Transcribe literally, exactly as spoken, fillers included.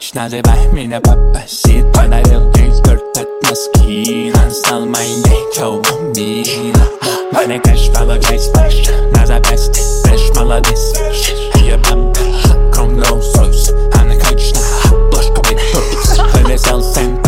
nazywać mnie na papasit. Padają ekspert maskina, salmaj ciął mina. Meine Cashflow gleich flash, naza best, fresh maladis. Hier bam, komm los, los, an der Couch nach, durch Kobiet, Hölles aus Cent.